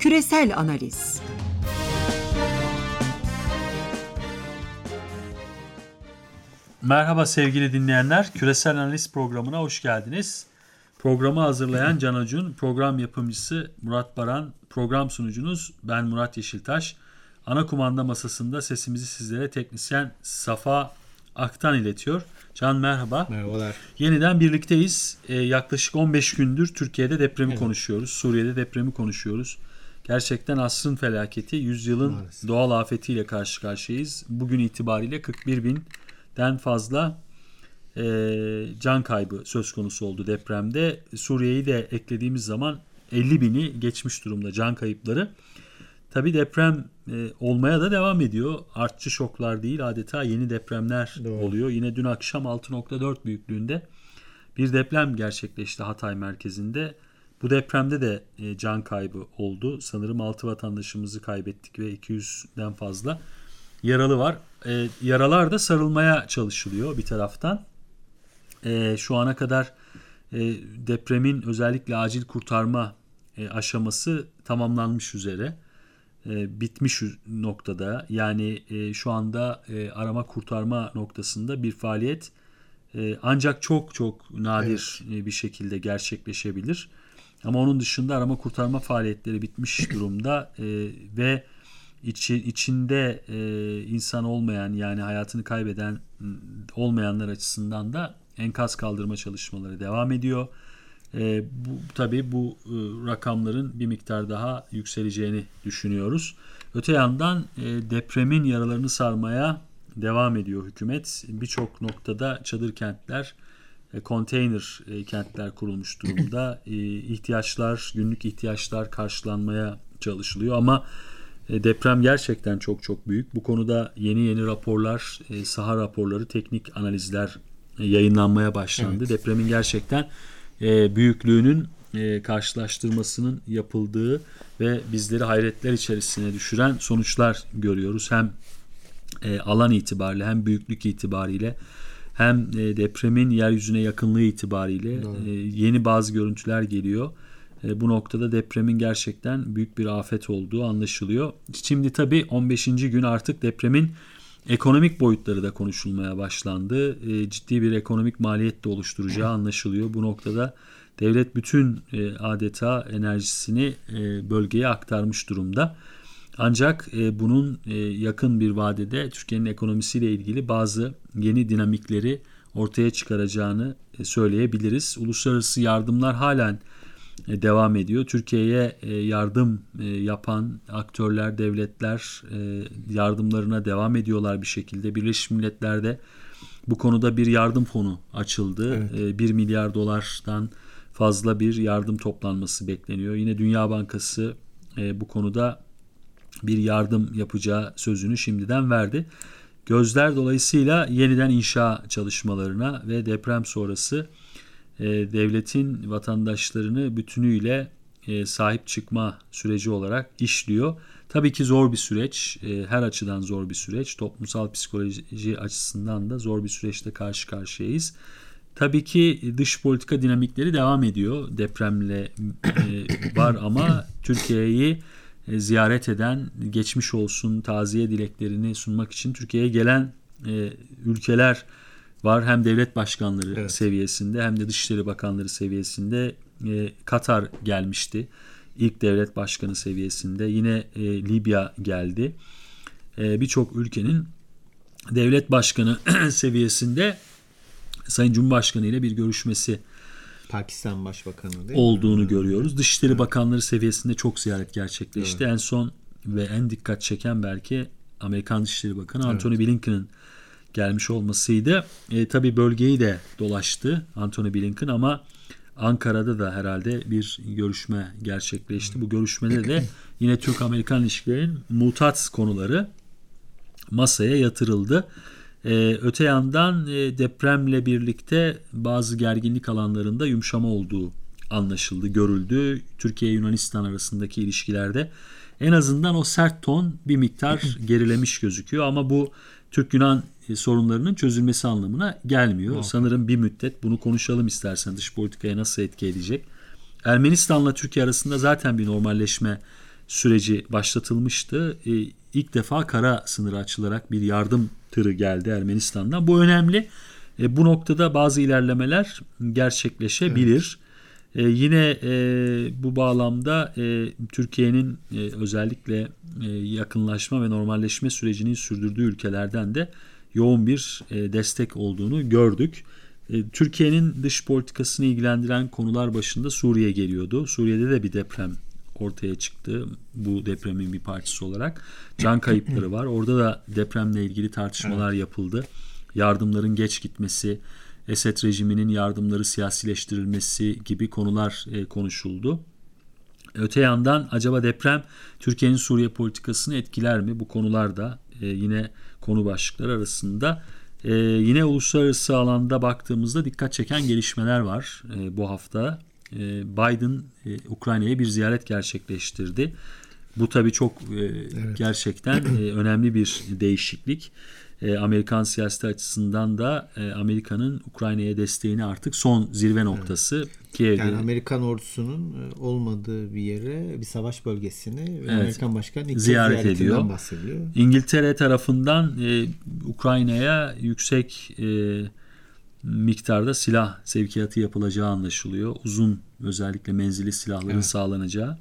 Küresel Analiz. Merhaba sevgili dinleyenler, Küresel Analiz programına hoş geldiniz. Programı hazırlayan Can Acun, program yapımcısı Murat Baran, program sunucunuz ben Murat Yeşiltaş. Ana kumanda masasında sesimizi sizlere teknisyen Safa Aktan iletiyor. Can merhaba. Merhabalar. Yeniden birlikteyiz. Yaklaşık 15 gündür Türkiye'de depremi konuşuyoruz, Suriye'de depremi konuşuyoruz. Gerçekten asrın felaketi, yüzyılın maalesef doğal afetiyle karşı karşıyayız. Bugün itibariyle 41.000'den fazla can kaybı söz konusu oldu depremde. Suriye'yi de eklediğimiz zaman 50.000'i geçmiş durumda can kayıpları. Tabii deprem olmaya da devam ediyor. Artçı şoklar değil, adeta yeni depremler oluyor. Yine dün akşam 6.4 büyüklüğünde bir deprem gerçekleşti Hatay merkezinde. Bu depremde de can kaybı oldu. Sanırım 6 vatandaşımızı kaybettik ve 200'den fazla yaralı var. Yaralar da sarılmaya çalışılıyor bir taraftan. Şu ana kadar depremin özellikle acil kurtarma aşaması tamamlanmış üzere. Bitmiş noktada. Yani şu anda arama kurtarma noktasında bir faaliyet ancak çok nadir bir şekilde gerçekleşebilir. Ama onun dışında arama kurtarma faaliyetleri bitmiş durumda ve içinde insan olmayan, yani hayatını kaybeden olmayanlar açısından da enkaz kaldırma çalışmaları devam ediyor. Tabii bu rakamların bir miktar daha yükseleceğini düşünüyoruz. Öte yandan depremin yaralarını sarmaya devam ediyor hükümet. Birçok noktada çadır kentler, konteyner kentler kurulmuş durumda. Günlük ihtiyaçlar karşılanmaya çalışılıyor ama deprem gerçekten çok büyük. Bu konuda yeni raporlar, saha raporları, teknik analizler yayınlanmaya başlandı. Evet. Depremin gerçekten büyüklüğünün karşılaştırmasının yapıldığı ve bizleri hayretler içerisine düşüren sonuçlar görüyoruz. Hem alan itibariyle hem büyüklük itibariyle hem depremin yeryüzüne yakınlığı itibariyle yeni bazı görüntüler geliyor. Bu noktada depremin gerçekten büyük bir afet olduğu anlaşılıyor. Şimdi tabii 15. gün artık depremin ekonomik boyutları da konuşulmaya başlandı. Ciddi bir ekonomik maliyet de oluşturacağı anlaşılıyor. Bu noktada devlet bütün adeta enerjisini bölgeye aktarmış durumda. Ancak bunun yakın bir vadede Türkiye'nin ekonomisiyle ilgili bazı yeni dinamikleri ortaya çıkaracağını söyleyebiliriz. Uluslararası yardımlar halen devam ediyor. Türkiye'ye yardım yapan aktörler, devletler yardımlarına devam ediyorlar bir şekilde. Birleşmiş Milletler'de bu konuda bir yardım fonu açıldı. Evet. 1 milyar dolardan fazla bir yardım toplanması bekleniyor. Yine Dünya Bankası bu konuda bir yardım yapacağı sözünü şimdiden verdi. Gözler dolayısıyla yeniden inşa çalışmalarına ve deprem sonrası devletin vatandaşlarını bütünüyle sahip çıkma süreci olarak işliyor. Tabii ki zor bir süreç, her açıdan zor bir süreç. Toplumsal psikoloji açısından da zor bir süreçte karşı karşıyayız. Tabii ki dış politika dinamikleri devam ediyor. Depremle var ama Türkiye'yi ziyaret eden, geçmiş olsun taziye dileklerini sunmak için Türkiye'ye gelen ülkeler var. Hem devlet başkanları seviyesinde hem de dışişleri bakanları seviyesinde. Katar gelmişti. İlk devlet başkanı seviyesinde. Yine Libya geldi. Birçok ülkenin devlet başkanı seviyesinde Sayın Cumhurbaşkanı ile bir görüşmesi Pakistan Başbakanı değil olduğunu mi? görüyoruz. Dışişleri Bakanları seviyesinde çok ziyaret gerçekleşti. Evet. En son ve en dikkat çeken belki Amerikan Dışişleri Bakanı Antony Blinken'ın gelmiş olmasıydı. Tabii bölgeyi de dolaştı Antony Blinken ama Ankara'da da herhalde bir görüşme gerçekleşti. Bu görüşmede de yine Türk-Amerikan ilişkilerinin mutat konuları masaya yatırıldı. Öte yandan depremle birlikte bazı gerginlik alanlarında yumuşama olduğu anlaşıldı, görüldü. Türkiye-Yunanistan arasındaki ilişkilerde en azından o sert ton bir miktar gerilemiş gözüküyor ama bu Türk-Yunan sorunlarının çözülmesi anlamına gelmiyor. Sanırım bir müddet bunu konuşalım istersen, dış politikaya nasıl etki edecek. Ermenistan'la Türkiye arasında zaten bir normalleşme süreci başlatılmıştı. İlk defa kara sınırı açılarak bir yardım tırı geldi Ermenistan'dan. Bu önemli. Bu noktada bazı ilerlemeler gerçekleşebilir. Yine bu bağlamda Türkiye'nin özellikle yakınlaşma ve normalleşme sürecini sürdürdüğü ülkelerden de yoğun bir destek olduğunu gördük. Türkiye'nin dış politikasını ilgilendiren konular başında Suriye geliyordu. Suriye'de de bir deprem ortaya çıktı. Bu depremin bir parçası olarak. Can kayıpları var. Orada da depremle ilgili tartışmalar yapıldı. Yardımların geç gitmesi, Esed rejiminin yardımları siyasileştirilmesi gibi konular konuşuldu. Öte yandan acaba deprem Türkiye'nin Suriye politikasını etkiler mi? Bu konular da yine konu başlıkları arasında. Yine uluslararası alanda baktığımızda dikkat çeken gelişmeler var bu hafta. Biden Ukrayna'ya bir ziyaret gerçekleştirdi. Bu tabii çok gerçekten önemli bir değişiklik. Amerikan siyaseti açısından da Amerika'nın Ukrayna'ya desteğini artık son zirve noktası. Kiev'de. Yani Amerikan ordusunun olmadığı bir yere, bir savaş bölgesini Amerikan Başkanı ilk ziyaret ediyor. Bahsediyor. İngiltere tarafından Ukrayna'ya yüksek miktarda silah sevkiyatı yapılacağı anlaşılıyor. Uzun, özellikle menzilli silahların sağlanacağı.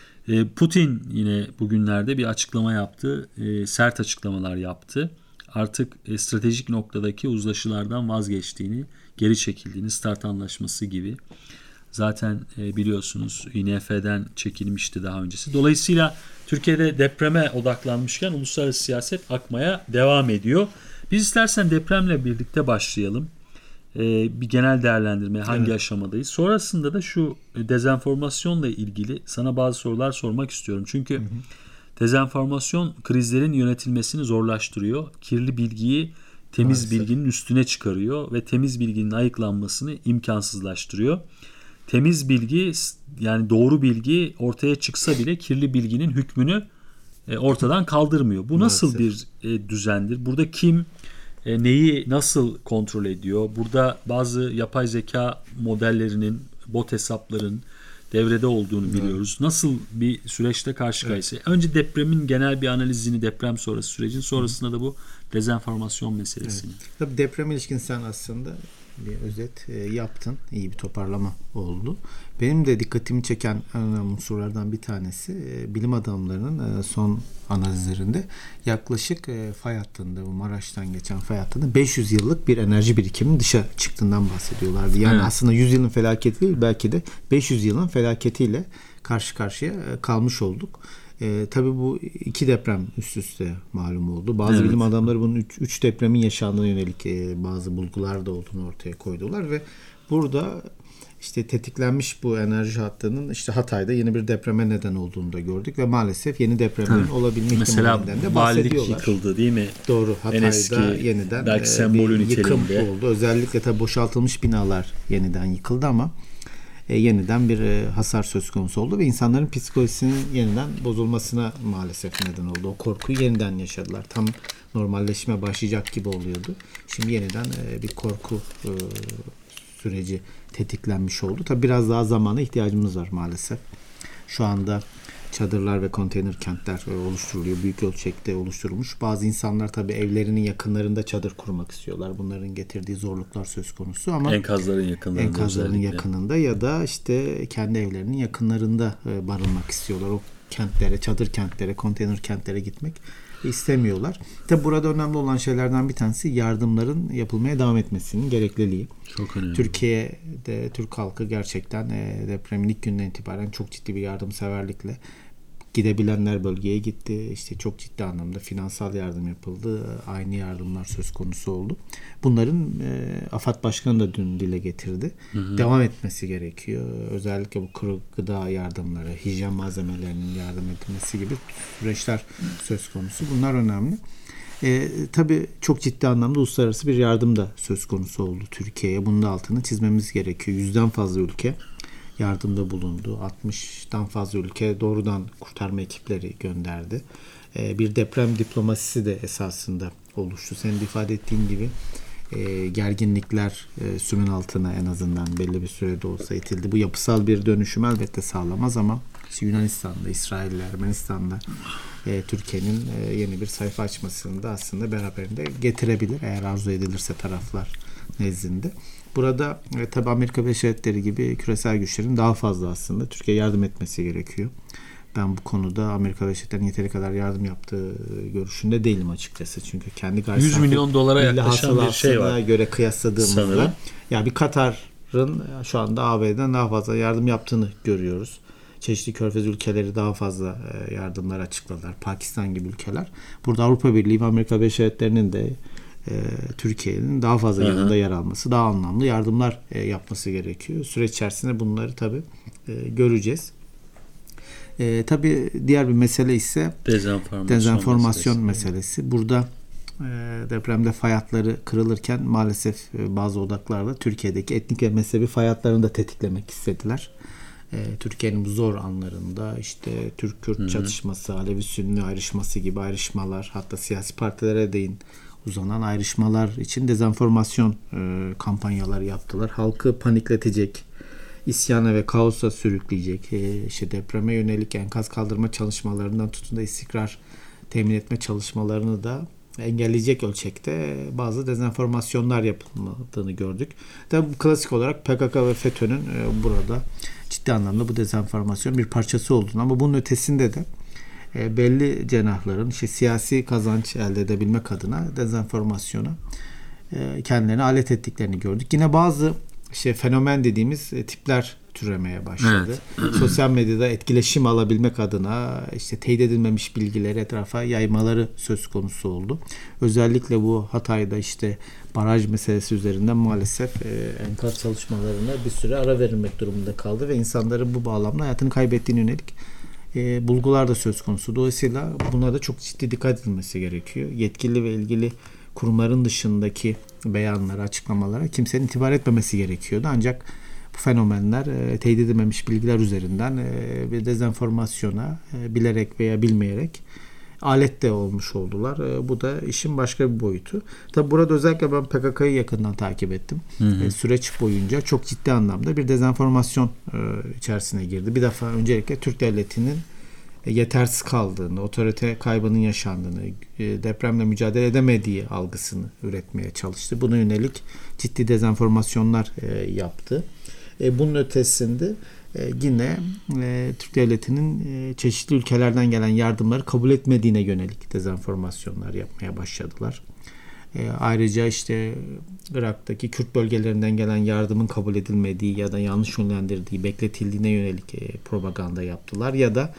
Putin yine bugünlerde bir açıklama yaptı. Sert açıklamalar yaptı. Artık stratejik noktadaki uzlaşılardan vazgeçtiğini, geri çekildiğini, START anlaşması gibi. Zaten biliyorsunuz INF'den çekilmişti daha öncesi. Dolayısıyla Türkiye'de depreme odaklanmışken uluslararası siyaset akmaya devam ediyor. Biz istersen depremle birlikte başlayalım. Bir genel değerlendirme, hangi aşamadayız. Sonrasında da şu dezenformasyonla ilgili sana bazı sorular sormak istiyorum. Çünkü dezenformasyon krizlerin yönetilmesini zorlaştırıyor. Kirli bilgiyi temiz bilginin üstüne çıkarıyor ve temiz bilginin ayıklanmasını imkansızlaştırıyor. Temiz bilgi, yani doğru bilgi ortaya çıksa bile kirli bilginin hükmünü ortadan kaldırmıyor. Bu nasıl bir düzendir? Burada kim neyi nasıl kontrol ediyor? Burada bazı yapay zeka modellerinin, bot hesapların devrede olduğunu biliyoruz. Nasıl bir süreçte karşı karşıyayız? Önce depremin genel bir analizini, deprem sonrası sürecin, sonrasında da bu dezenformasyon meselesini. Tabii deprem ilişkin sen aslında bir özet yaptın. İyi bir toparlama oldu. Benim de dikkatimi çeken önemli unsurlardan bir tanesi bilim adamlarının son analizlerinde yaklaşık fay hattında, bu Maraş'tan geçen fay hattında 500 yıllık bir enerji birikiminin dışa çıktığından bahsediyorlardı. Yani aslında 100 yılın felaketi değil, belki de 500 yılın felaketiyle karşı karşıya kalmış olduk. Tabii bu iki deprem üst üste malum oldu. Bazı bilim adamları bunun 3 depremin yaşandığına yönelik bazı bulgular da olduğunu ortaya koydular ve burada işte tetiklenmiş bu enerji hattının işte Hatay'da yeni bir depreme neden olduğunu da gördük ve maalesef yeni depremlerin olabilme ihtimalinden de bahsediyorlar. Mesela yıkıldı değil mi? Doğru. Hatay'da yeniden bir yıkım oldu. Özellikle tabii boşaltılmış binalar yeniden yıkıldı ama yeniden bir hasar söz konusu oldu ve insanların psikolojisinin yeniden bozulmasına maalesef neden oldu. O korkuyu yeniden yaşadılar. Tam normalleşme başlayacak gibi oluyordu. Şimdi yeniden bir korku süreci tetiklenmiş oldu. Tabii biraz daha zamana ihtiyacımız var maalesef. Şu anda çadırlar ve konteyner kentler oluşturuluyor. Büyük ölçekte oluşturulmuş. Bazı insanlar tabii evlerinin yakınlarında çadır kurmak istiyorlar. Bunların getirdiği zorluklar söz konusu ama enkazların yakınında ya da işte kendi evlerinin yakınlarında barınmak istiyorlar. O kentlere, çadır kentlere, konteyner kentlere gitmek istemiyorlar. Tabi burada önemli olan şeylerden bir tanesi yardımların yapılmaya devam etmesinin gerekliliği. Çok önemli. Türkiye'de Türk halkı gerçekten depremin ilk günden itibaren çok ciddi bir yardımseverlikle gidebilenler bölgeye gitti. İşte çok ciddi anlamda finansal yardım yapıldı. Aynı yardımlar söz konusu oldu. Bunların AFAD Başkanı da dün dile getirdi. Devam etmesi gerekiyor. Özellikle bu kuru gıda yardımları, hijyen malzemelerinin yardım edilmesi gibi süreçler söz konusu. Bunlar önemli. Tabii çok ciddi anlamda uluslararası bir yardım da söz konusu oldu Türkiye'ye. Bunun da altını çizmemiz gerekiyor. 100'den fazla ülke yardımda bulundu. 60'tan fazla ülke doğrudan kurtarma ekipleri gönderdi. Bir deprem diplomasisi de esasında oluştu. Senin de ifade ettiğin gibi gerginlikler suyun altına en azından belli bir sürede olsa itildi. Bu yapısal bir dönüşüm elbette sağlamaz ama İşte Yunanistan'da, İsrail'le, Ermenistan'da Türkiye'nin yeni bir sayfa açmasını da aslında beraberinde getirebilir eğer arzu edilirse taraflar nezdinde. Burada tabii Amerika Birleşik Devletleri gibi küresel güçlerin daha fazla aslında Türkiye'ye yardım etmesi gerekiyor. Ben bu konuda Amerika Birleşik Devletleri'nin yeteri kadar yardım yaptığı görüşünde değilim açıkçası. Çünkü kendi gayri 100 milyon dolara yaklaşan bir şey var. Göre kıyasladığımızda yani bir Katar'ın şu anda ABD'den daha fazla yardım yaptığını görüyoruz. Çeşitli Körfez ülkeleri daha fazla yardımlar açıkladılar. Pakistan gibi ülkeler. Burada Avrupa Birliği ve Amerika Birleşik Devletleri'nin de Türkiye'nin daha fazla yanında yer alması, daha anlamlı yardımlar yapması gerekiyor. Süreç içerisinde bunları tabii göreceğiz. Tabii diğer bir mesele ise dezenformasyon meselesi. Burada depremde fay hatları kırılırken maalesef bazı odaklarda Türkiye'deki etnik ve mezhebi fay hatlarını da tetiklemek istediler. Türkiye'nin bu zor anlarında işte Türk-Kürt çatışması, Alevi-Sünni ayrışması gibi ayrışmalar, hatta siyasi partilere değin uzanan ayrışmalar için dezenformasyon kampanyaları yaptılar. Halkı panikletecek, isyana ve kaosa sürükleyecek, işte depreme yönelik enkaz kaldırma çalışmalarından tutun da istikrar temin etme çalışmalarını da engelleyecek ölçekte bazı dezenformasyonlar yapılmadığını gördük. Tabi klasik olarak PKK ve FETÖ'nün burada ciddi anlamda bu dezenformasyon bir parçası olduğunu, ama bunun ötesinde de belli cenahların işte siyasi kazanç elde edebilmek adına dezenformasyona kendilerini alet ettiklerini gördük. Yine bazı fenomen dediğimiz tipler türemeye başladı. Evet. Sosyal medyada etkileşim alabilmek adına teyit edilmemiş bilgileri etrafa yaymaları söz konusu oldu. Özellikle bu Hatay'da baraj meselesi üzerinden maalesef enkaz çalışmalarına bir süre ara verilmek durumunda kaldı ve insanların bu bağlamda hayatını kaybettiğine yönelik bulgular da söz konusu. Dolayısıyla buna da çok ciddi dikkat edilmesi gerekiyor. Yetkili ve ilgili kurumların dışındaki beyanlara, açıklamalara kimsenin itibar etmemesi gerekiyordu. Ancak bu fenomenler teyit edilmemiş bilgiler üzerinden bir dezenformasyona bilerek veya bilmeyerek alet de olmuş oldular. Bu da işin başka bir boyutu. Tabi burada özellikle ben PKK'yı yakından takip ettim. Süreç boyunca çok ciddi anlamda bir dezenformasyon içerisine girdi. Bir defa öncelikle Türk Devleti'nin yetersiz kaldığını, otorite kaybının yaşandığını, depremle mücadele edemediği algısını üretmeye çalıştı. Buna yönelik ciddi dezenformasyonlar yaptı. Bunun ötesinde yine Türk Devleti'nin çeşitli ülkelerden gelen yardımları kabul etmediğine yönelik dezenformasyonlar yapmaya başladılar. Ayrıca Irak'taki Kürt bölgelerinden gelen yardımın kabul edilmediği ya da yanlış yönlendirdiği, bekletildiğine yönelik propaganda yaptılar. Ya da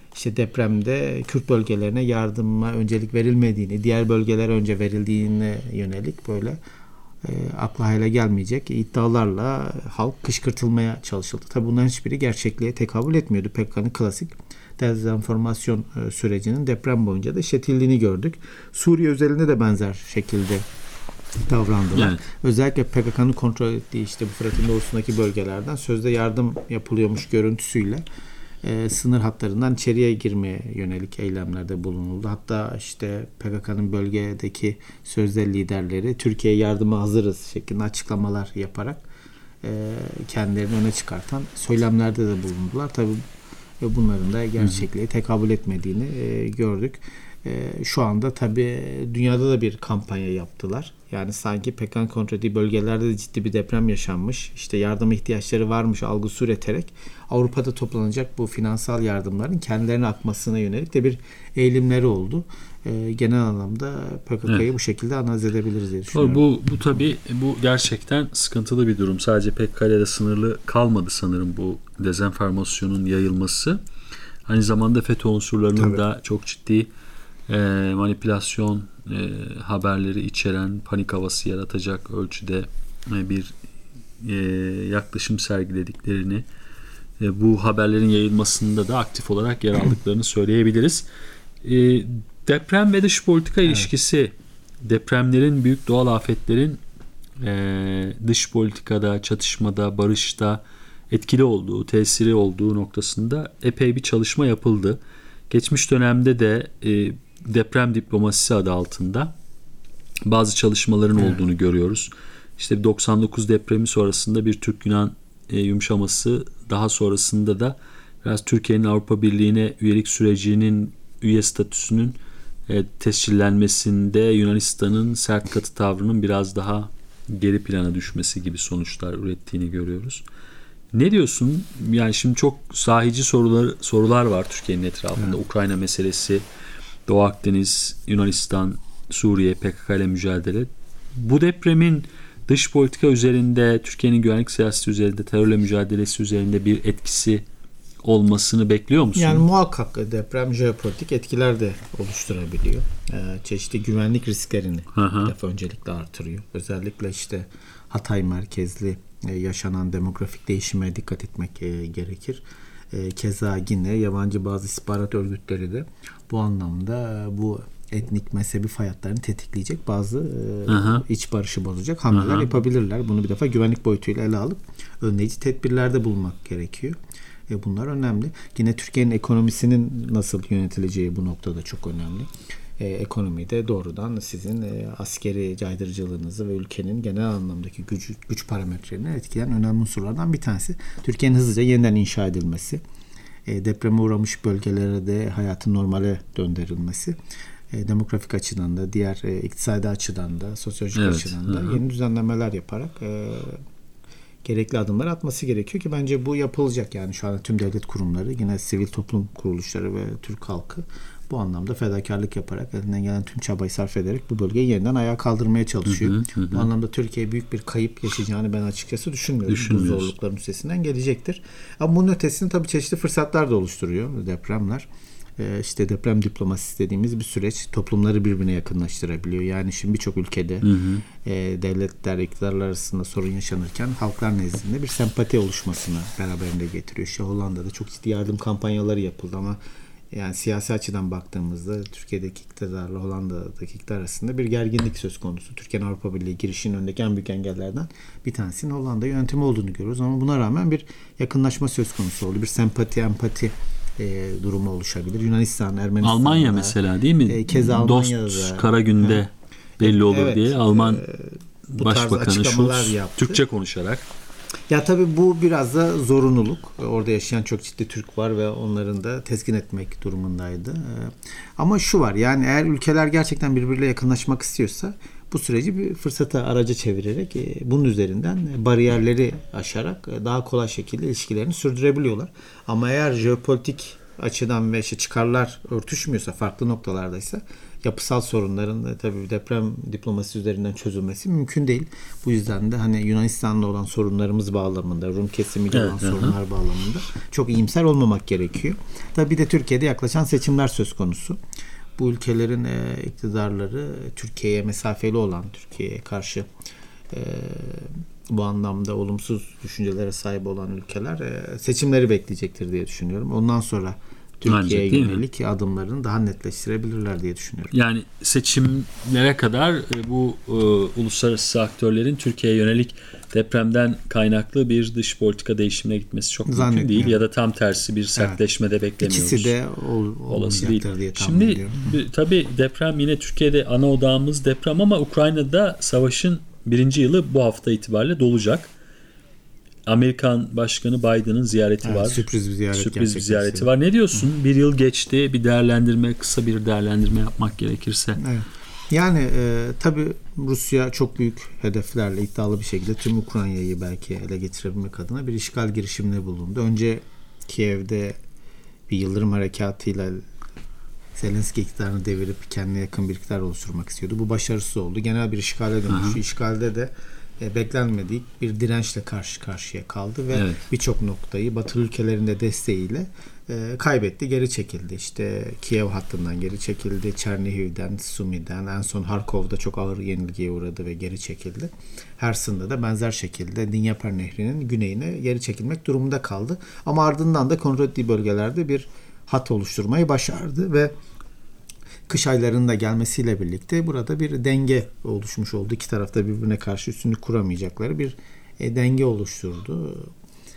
depremde Kürt bölgelerine yardıma öncelik verilmediğini, diğer bölgelere önce verildiğine yönelik böyle akla hayale gelmeyecek iddialarla halk kışkırtılmaya çalışıldı. Tabi bunların hiçbiri gerçekliğe tekabül etmiyordu. PKK'nın klasik dezenformasyon sürecinin deprem boyunca da işletildiğini gördük. Suriye özelinde de benzer şekilde davrandılar. Evet. Özellikle PKK'nın kontrol ettiği bu Fırat'ın doğusundaki bölgelerden sözde yardım yapılıyormuş görüntüsüyle sınır hatlarından içeriye girmeye yönelik eylemlerde bulunuldu. Hatta PKK'nın bölgedeki sözde liderleri Türkiye'ye yardıma hazırız şeklinde açıklamalar yaparak kendilerini öne çıkartan söylemlerde de bulundular. Tabii bunların da gerçekliğe tekabül etmediğini gördük. Şu anda tabii dünyada da bir kampanya yaptılar. Yani sanki PKK'nın kontrol ettiği bölgelerde de ciddi bir deprem yaşanmış. Yardıma ihtiyaçları varmış algısı üreterek Avrupa'da toplanacak bu finansal yardımların kendilerine akmasına yönelik de bir eğilimleri oldu. Genel anlamda PKK'yı bu şekilde analiz edebiliriz diye düşünüyorum. Bu tabii bu gerçekten sıkıntılı bir durum. Sadece PKK ile sınırlı kalmadı sanırım bu dezenformasyonun yayılması. Aynı zamanda FETÖ unsurlarının da çok ciddi manipülasyon haberleri içeren, panik havası yaratacak ölçüde bir yaklaşım sergilediklerini, bu haberlerin yayılmasında da aktif olarak yer aldıklarını söyleyebiliriz. Deprem ve dış politika ilişkisi, depremlerin, büyük doğal afetlerin dış politikada, çatışmada, barışta etkili olduğu, tesiri olduğu noktasında epey bir çalışma yapıldı. Geçmiş dönemde de deprem diplomasisi adı altında bazı çalışmaların olduğunu görüyoruz. 99 depremi sonrasında bir Türk-Yunan yumuşaması, daha sonrasında da biraz Türkiye'nin Avrupa Birliği'ne üyelik sürecinin üye statüsünün tescillenmesinde Yunanistan'ın sert katı tavrının biraz daha geri plana düşmesi gibi sonuçlar ürettiğini görüyoruz. Ne diyorsun? Yani şimdi çok sahici sorular var Türkiye'nin etrafında. Evet. Ukrayna meselesi, Doğu Akdeniz, Yunanistan, Suriye, PKK ile mücadele. Bu depremin dış politika üzerinde, Türkiye'nin güvenlik siyaseti üzerinde, terörle mücadelesi üzerinde bir etkisi olmasını bekliyor musun? Yani muhakkak deprem jeopolitik etkiler de oluşturabiliyor. Çeşitli güvenlik risklerini bir defa öncelikle artırıyor. Özellikle işte Hatay merkezli yaşanan demografik değişime dikkat etmek gerekir. Keza yine yabancı bazı istihbarat örgütleri de bu anlamda bu etnik mezhebi fay hatlarını tetikleyecek bazı iç barışı bozacak hamleler yapabilirler. Bunu bir defa güvenlik boyutuyla ele alıp önleyici tedbirlerde bulunmak gerekiyor. Bunlar önemli. Yine Türkiye'nin ekonomisinin nasıl yönetileceği bu noktada çok önemli. Ekonomide doğrudan sizin askeri caydırıcılığınızı ve ülkenin genel anlamdaki güç parametrelerini etkileyen önemli unsurlardan bir tanesi. Türkiye'nin hızlıca yeniden inşa edilmesi, depreme uğramış bölgelere de hayatın normale döndürülmesi, demografik açıdan da, diğer iktisadi açıdan da, sosyolojik açıdan da yeni düzenlemeler yaparak gerekli adımlar atması gerekiyor ki bence bu yapılacak. Yani şu anda tüm devlet kurumları, yine sivil toplum kuruluşları ve Türk halkı bu anlamda fedakarlık yaparak, elinden gelen tüm çabayı sarf ederek bu bölgeyi yeniden ayağa kaldırmaya çalışıyor. Bu anlamda Türkiye büyük bir kayıp yaşayacağını ben açıkçası düşünmüyorum. Bu zorlukların üstesinden gelecektir. Ama bunun ötesinde tabii çeşitli fırsatlar da oluşturuyor depremler. İşte deprem diplomasisi dediğimiz bir süreç toplumları birbirine yakınlaştırabiliyor. Yani şimdi birçok ülkede devletler, iktidarlar arasında sorun yaşanırken halklar nezdinde bir sempati oluşmasını beraberinde getiriyor. İşte Hollanda'da çok ciddi yardım kampanyaları yapıldı ama yani siyasi açıdan baktığımızda Türkiye'deki iktidarla Hollanda'daki iktidar arasında bir gerginlik söz konusu. Türkiye'nin Avrupa Birliği girişinin önündeki en büyük engellerden bir tanesinin Hollanda yönetimi olduğunu görüyoruz. Ama buna rağmen bir yakınlaşma söz konusu oldu. Bir sempati, empati durumu oluşabilir. Yunanistan, Ermenistan, Almanya mesela değil mi? Keza Almanya'da dost kara günde belli olur diye Alman Başbakanı Schulz Türkçe konuşarak. Ya tabii bu biraz da zorunluluk. Orada yaşayan çok ciddi Türk var ve onların da teskin etmek durumundaydı. Ama şu var, yani eğer ülkeler gerçekten birbiriyle yakınlaşmak istiyorsa bu süreci bir fırsata, araca çevirerek bunun üzerinden bariyerleri aşarak daha kolay şekilde ilişkilerini sürdürebiliyorlar. Ama eğer jeopolitik açıdan ve çıkarlar örtüşmüyorsa, farklı noktalardaysa yapısal sorunların tabii deprem diplomasisi üzerinden çözülmesi mümkün değil. Bu yüzden de hani Yunanistan'la olan sorunlarımız bağlamında, Rum kesimiyle olan sorunlar bağlamında çok iyimser olmamak gerekiyor. Tabii bir de Türkiye'de yaklaşan seçimler söz konusu. Bu ülkelerin iktidarları Türkiye'ye mesafeli olan, Türkiye'ye karşı bu anlamda olumsuz düşüncelere sahip olan ülkeler seçimleri bekleyecektir diye düşünüyorum. Ondan sonra Türkiye'ye yönelik adımlarını daha netleştirebilirler diye düşünüyorum. Yani seçimlere kadar bu uluslararası aktörlerin Türkiye'ye yönelik depremden kaynaklı bir dış politika değişimine gitmesi çok mümkün değil. Ya da tam tersi bir sertleşme de beklemiyoruz. İkisi de olası değil diye tahmin ediyorum. Şimdi tabii deprem, yine Türkiye'de ana odağımız deprem ama Ukrayna'da savaşın 1. yılı bu hafta itibariyle dolacak. Amerikan Başkanı Biden'ın ziyareti var. Sürpriz bir ziyareti var. Ne diyorsun? Bir yıl geçti. Bir değerlendirme, kısa bir değerlendirme yapmak gerekirse. Evet. Yani tabii Rusya çok büyük hedeflerle iddialı bir şekilde tüm Ukrayna'yı belki ele geçirebilmek adına bir işgal girişiminde bulundu. Önce Kiev'de bir Yıldırım Harekatı'yla Zelenski iktidarını devirip kendine yakın bir iktidar oluşturmak istiyordu. Bu başarısız oldu. Genel bir işgale dönüştü. İşgalde de beklenmedik bir dirençle karşı karşıya kaldı ve birçok noktayı Batı ülkelerinde desteğiyle kaybetti, geri çekildi. İşte Kiev hattından geri çekildi, Çernihiv'den, Sumi'den, en son Harkov'da çok ağır yenilgiye uğradı ve geri çekildi. Herson'da da benzer şekilde Dnipro Nehri'nin güneyine geri çekilmek durumunda kaldı. Ama ardından da kontrol ettiği bölgelerde bir hat oluşturmayı başardı ve kış aylarının da gelmesiyle birlikte burada bir denge oluşmuş oldu. İki tarafta birbirine karşı üstünlük kuramayacakları bir denge oluşturdu.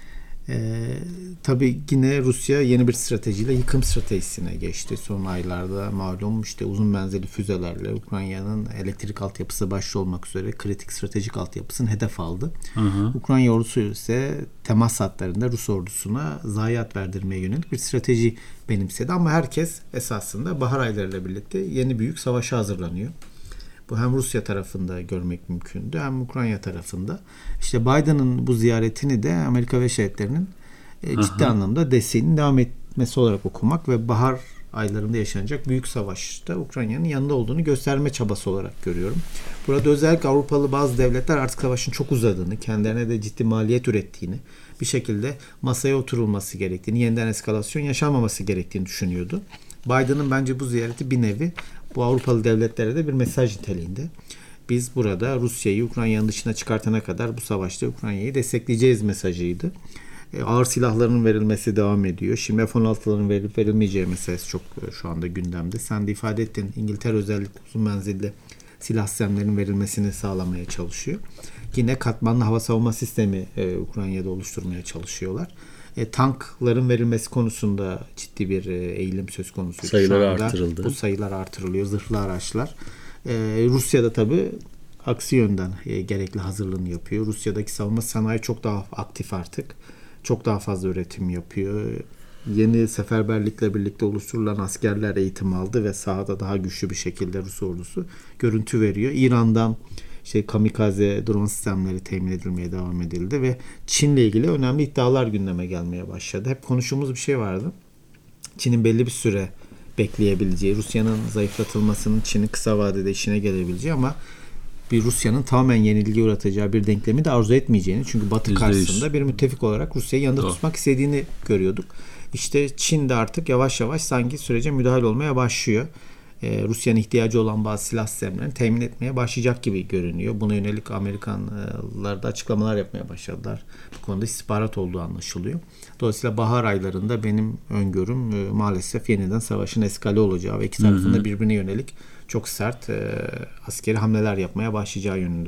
Tabii yine Rusya yeni bir stratejiyle yıkım stratejisine geçti. Son aylarda malum işte uzun menzilli füzelerle Ukrayna'nın elektrik altyapısı başta olmak üzere kritik stratejik altyapısını hedef aldı. Ukrayna ordusu ise temas hatlarında Rus ordusuna zayiat verdirmeye yönelik bir strateji benimsedi. Ama herkes esasında bahar aylarıyla birlikte yeni büyük savaşa hazırlanıyor. Bu hem Rusya tarafında görmek mümkündü hem Ukrayna tarafında. İşte Biden'ın bu ziyaretini de Amerika Birleşik Devletleri'nin ciddi anlamda desteğinin devam etmesi olarak okumak ve bahar aylarında yaşanacak büyük savaşta Ukrayna'nın yanında olduğunu gösterme çabası olarak görüyorum. Burada özellikle Avrupalı bazı devletler artık savaşın çok uzadığını, kendilerine de ciddi maliyet ürettiğini, bir şekilde masaya oturulması gerektiğini, yeniden eskalasyon yaşanmaması gerektiğini düşünüyordu. Biden'ın bence bu ziyareti bir nevi bu Avrupalı devletlere de bir mesaj niteliğinde. Biz burada Rusya'yı Ukrayna'nın dışına çıkartana kadar bu savaşta Ukrayna'yı destekleyeceğiz mesajıydı. Ağır silahların verilmesi devam ediyor. Şimdi F-16'ların verilip verilmeyeceği meselesi çok şu anda gündemde. Sen de ifade ettin. İngiltere özellikle uzun menzilli silah sistemlerinin verilmesini sağlamaya çalışıyor. Yine katmanlı hava savunma sistemi Ukrayna'da oluşturmaya çalışıyorlar. Tankların verilmesi konusunda ciddi bir eğilim söz konusu. Sayılar artırıldı. Bu sayılar artırılıyor. Zırhlı araçlar. Rusya'da tabii aksi yönden gerekli hazırlığını yapıyor. Rusya'daki savunma sanayi çok daha aktif artık. Çok daha fazla üretim yapıyor. Yeni seferberlikle birlikte oluşturulan askerler eğitim aldı ve sahada daha güçlü bir şekilde Rus ordusu görüntü veriyor. İran'dan kamikaze drone sistemleri temin edilmeye devam edildi ve Çin'le ilgili önemli iddialar gündeme gelmeye başladı. Hep konuştuğumuz bir şey vardı. Çin'in belli bir süre bekleyebileceği, Rusya'nın zayıflatılmasının Çin'in kısa vadede işine gelebileceği ama bir Rusya'nın tamamen yenilgiye uğratacağı bir denklemi de arzu etmeyeceğini, çünkü Batı karşısında bir müttefik olarak Rusya'yı yanında tutmak istediğini görüyorduk. İşte Çin de artık yavaş yavaş sanki sürece müdahale olmaya başlıyor. Rusya'nın ihtiyacı olan bazı silah sistemlerini temin etmeye başlayacak gibi görünüyor. Buna yönelik Amerikanlılar da açıklamalar yapmaya başladılar. Bu konuda istihbarat olduğu anlaşılıyor. Dolayısıyla bahar aylarında benim öngörüm maalesef yeniden savaşın eskale olacağı ve iki tarafın da birbirine yönelik çok sert askeri hamleler yapmaya başlayacağı yönünde.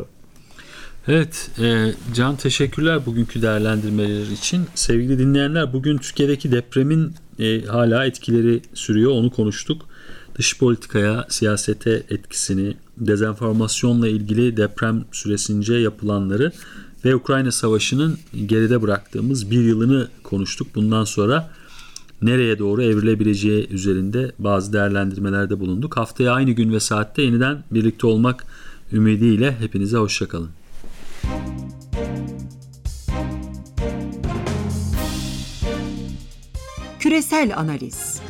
Evet, Can teşekkürler bugünkü değerlendirmeler için. Sevgili dinleyenler, bugün Türkiye'deki depremin hala etkileri sürüyor, onu konuştuk. Dış politikaya, siyasete etkisini, dezenformasyonla ilgili deprem süresince yapılanları ve Ukrayna Savaşı'nın geride bıraktığımız bir yılını konuştuk. Bundan sonra nereye doğru evrilebileceği üzerinde bazı değerlendirmelerde bulunduk. Haftaya aynı gün ve saatte yeniden birlikte olmak ümidiyle hepinize hoşça kalın. Küresel analiz.